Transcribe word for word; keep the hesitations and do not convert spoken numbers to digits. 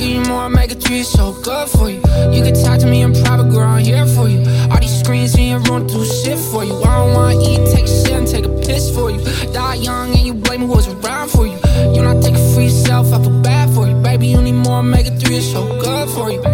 give you more omega three, it's so good for you. You can talk to me in private, girl, I'm here for you. All these screens in your room do shit for you. I don't wanna eat, take a shit and take a piss for you. Die young and you blame me who was around for you. You not take it for yourself, I feel bad for you. Baby, you need more omega three, it's so good for you.